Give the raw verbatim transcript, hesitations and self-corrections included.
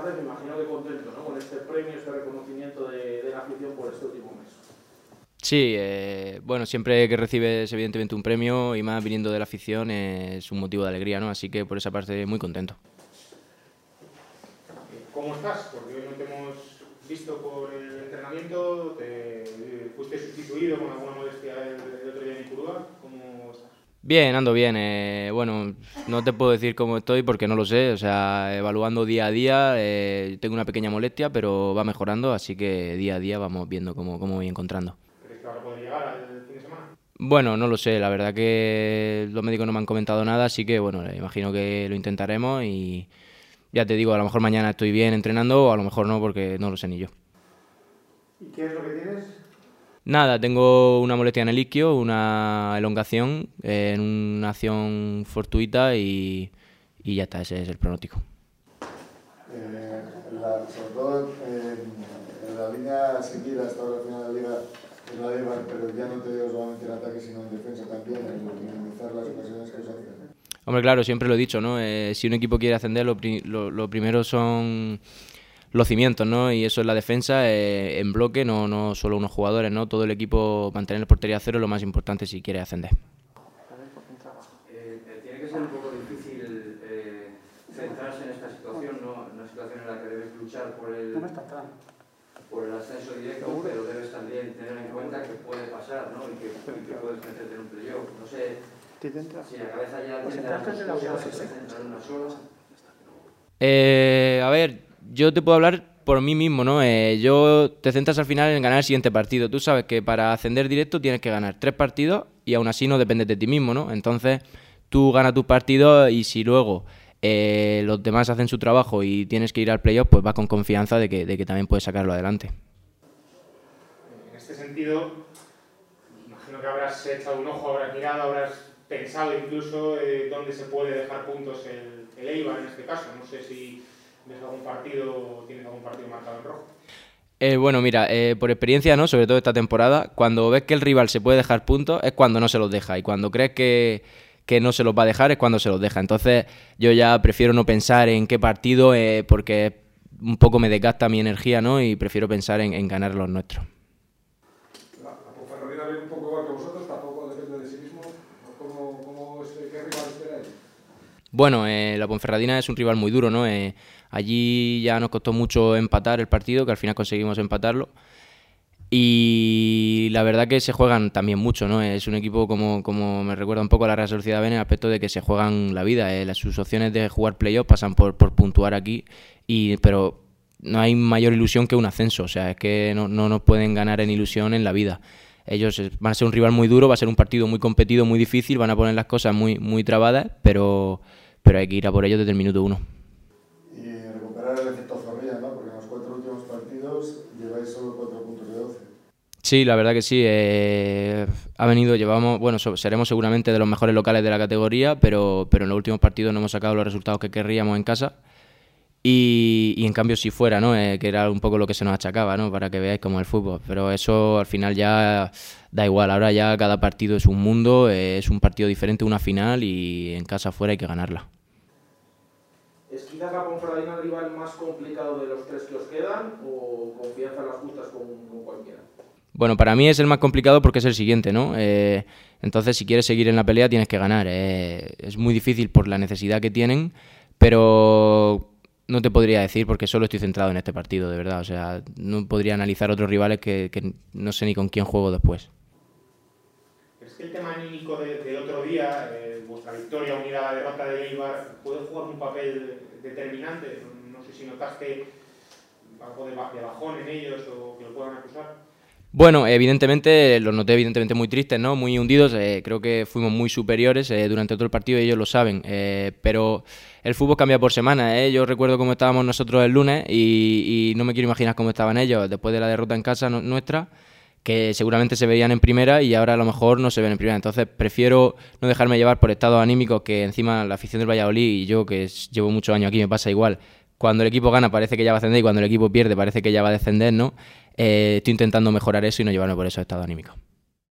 González, me imagino que contento, ¿no?, con este premio, este reconocimiento de, de la afición por este último mes. Sí, eh, bueno, siempre que recibes evidentemente un premio y más viniendo de la afición es un motivo de alegría, ¿no? Así que por esa parte muy contento. ¿Cómo estás? Porque hoy no te hemos visto por el entrenamiento, te fuiste sustituido con alguna molestia el, el otro día en Ipurúa. ¿Cómo estás? Bien, ando bien. Eh, bueno, no te puedo decir cómo estoy porque no lo sé. O sea, evaluando día a día, eh, tengo una pequeña molestia, pero va mejorando, así que día a día vamos viendo cómo, cómo voy encontrando. ¿Crees que ahora puede llegar al fin de semana? Bueno, no lo sé. La verdad que los médicos no me han comentado nada, así que bueno, imagino que lo intentaremos y ya te digo, a lo mejor mañana estoy bien entrenando o a lo mejor no, porque no lo sé ni yo. ¿Y qué es lo que tienes? Nada, tengo una molestia en el isquio, una elongación eh, en una acción fortuita y, y ya está, ese es el pronóstico. Eh, la, sobre todo eh, en la línea a seguir hasta ahora al final de la liga es la de Eibar, pero ya no te digo solamente en ataque sino en defensa también, en minimizar las ocasiones que os hacen. Hombre, claro, siempre lo he dicho, ¿no? Eh, si un equipo quiere ascender, lo, pri lo, lo primero son los cimientos, ¿no? Y eso es la defensa eh, en bloque, no, no solo unos jugadores, ¿no? Todo el equipo, mantener la portería a cero es lo más importante si quiere ascender. Eh, tiene que ser un poco difícil eh, centrarse en esta situación, ¿no? Una situación en la que debes luchar por el, por el ascenso directo, pero debes también tener en cuenta que puede pasar, ¿no? Y que, y que puedes meterte en un playoff. No sé si la cabeza ya tiene las dos cosas, se centra en una sola. Eh, a ver, yo te puedo hablar por mí mismo, ¿no? Eh, yo te centras al final en ganar el siguiente partido. Tú sabes que para ascender directo tienes que ganar tres partidos y aún así no dependes de ti mismo, ¿no? Entonces tú ganas tus partidos y si luego eh, los demás hacen su trabajo y tienes que ir al playoff, pues vas con confianza de que, de que también puedes sacarlo adelante. En este sentido, imagino que habrás echado un ojo, habrás mirado, habrás pensado incluso eh, dónde se puede dejar puntos el, el Eibar en este caso. No sé si ves algún partido, tienes algún partido marcado en rojo. Eh, bueno, mira, eh, por experiencia, ¿no? Sobre todo esta temporada, cuando ves que el rival se puede dejar puntos es cuando no se los deja y cuando crees que, que no se los va a dejar es cuando se los deja. Entonces yo ya prefiero no pensar en qué partido eh, porque un poco me desgasta mi energía, ¿no? Y prefiero pensar en, en ganar los nuestros. La, la Ponferradina viene un poco igual que vosotros, tampoco depende de sí mismo. ¿Cómo, cómo es, ¿Qué rival esperáis? Bueno, eh, la Ponferradina es un rival muy duro, ¿no? Eh, allí ya nos costó mucho empatar el partido, que al final conseguimos empatarlo. Y la verdad que se juegan también mucho, ¿no? Es un equipo como, como me recuerda un poco a la Real Sociedad B en el aspecto de que se juegan la vida. Eh. Las, sus opciones de jugar playoff pasan por, por puntuar aquí, y, pero no hay mayor ilusión que un ascenso. O sea, es que no, no nos pueden ganar en ilusión en la vida. Ellos van a ser un rival muy duro, va a ser un partido muy competido, muy difícil, van a poner las cosas muy, muy trabadas, pero, pero hay que ir a por ellos desde el minuto uno. Y recuperar el efecto Zorrilla, ¿no? Porque en los cuatro últimos partidos lleváis solo cuatro puntos de doce. Sí, la verdad que sí. Eh, ha venido, llevamos, bueno, so, seremos seguramente de los mejores locales de la categoría, pero, pero en los últimos partidos no hemos sacado los resultados que querríamos en casa. Y, y en cambio si fuera, ¿no? Eh, que era un poco lo que se nos achacaba, ¿no? Para que veáis cómo es el fútbol. Pero eso al final ya da igual. Ahora ya cada partido es un mundo, eh, es un partido diferente, una final, y en casa fuera hay que ganarla. ¿Es quizás la Ponferradina el rival más complicado de los tres que os quedan o confianza en las justas con, con cualquiera? Bueno, para mí es el más complicado porque es el siguiente, ¿no? Eh, entonces si quieres seguir en la pelea tienes que ganar. Eh, es muy difícil por la necesidad que tienen, pero no te podría decir porque solo estoy centrado en este partido, de verdad. O sea, no podría analizar otros rivales que, que no sé ni con quién juego después. ¿Crees que el tema anímico de, del otro día, eh, vuestra victoria unida a la derrota de Eibar, puede jugar un papel determinante? No, no sé si notaste algo de, de bajón en ellos o que lo puedan acusar. Bueno, evidentemente, los noté evidentemente muy tristes, ¿no? Muy hundidos. Eh, creo que fuimos muy superiores eh, durante todo el partido y ellos lo saben. Eh, pero el fútbol cambia por semana, ¿eh? Yo recuerdo cómo estábamos nosotros el lunes y, y no me quiero imaginar cómo estaban ellos después de la derrota en casa no, nuestra, que seguramente se veían en primera y ahora a lo mejor no se ven en primera. Entonces prefiero no dejarme llevar por estados anímicos, que encima la afición del Valladolid y yo, que es, llevo muchos años aquí, me pasa igual. Cuando el equipo gana parece que ya va a ascender y cuando el equipo pierde parece que ya va a descender, ¿no? Eh, estoy intentando mejorar eso y no llevarme por esos estados anímicos.